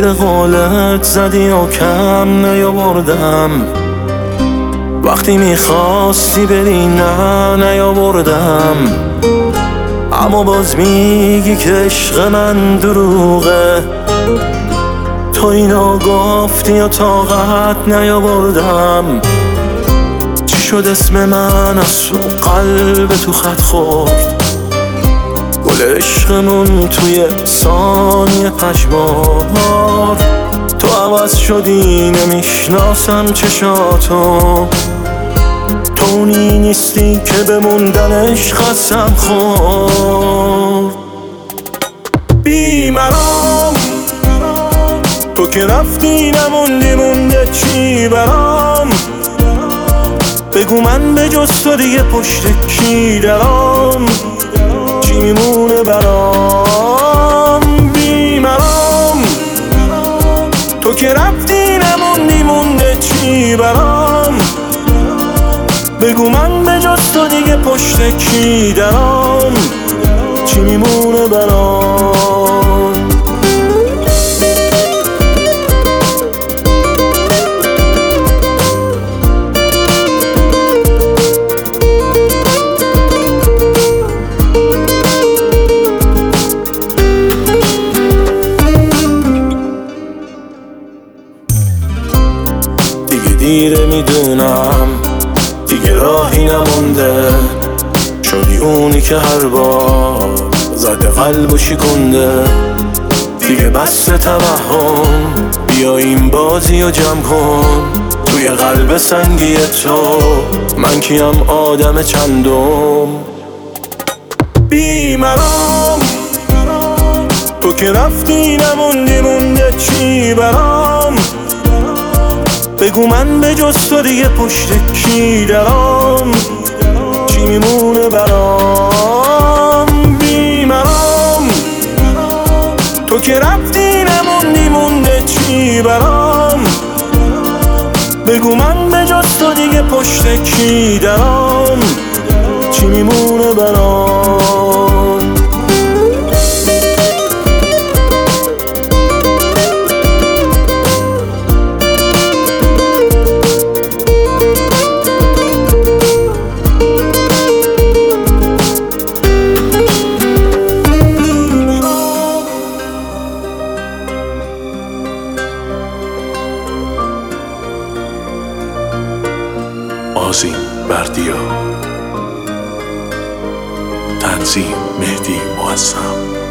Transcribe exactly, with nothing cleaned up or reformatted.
زیر قولت زدی و کم نیاوردم، وقتی میخواستی بری نه نیاوردم. اما باز میگی که عشق من دروغه، تو اینا گفتی و طاقت نیاوردم. چی شد اسم من از تو قلب تو خط خورد، گل عشقمون توی ثانیه پشمار. تو عوض شدی نمیشناسم چشاتو، تو اونی نیستی که بموندنش قسم خورد. بیمرام تو که رفتی نموندی، مونده چی برام؟ بگو من به جز تو دیگه پشت کی درام؟ چی میمونه برام؟ بیمرام تو که رفتی نموندی، مونده چی برام؟ بگو من به جز تو دیگه پشت کی درام؟ چی میمونه برام؟ دیگه دیره میدونم، دیگه راهی نمونده، شدی اونی که هر بار زده قلب و شکونده. دیگه بس توهم، بیا این بازی و جمع کن. توی قلب سنگی تو من کیم آدم چندم؟ بیمرام تو که رفتی نموندی، مونده چی برام؟ بگو من به جز تو دیگه پشت کی درام؟ چی میمونه برام؟ بیمرام تو که رفتی نموندی، مونده چی برام؟ بگو من به جز تو دیگه پشت کی درام؟ چی میمونه برام؟ آذین بردیا، تنظیم مهدی معظم.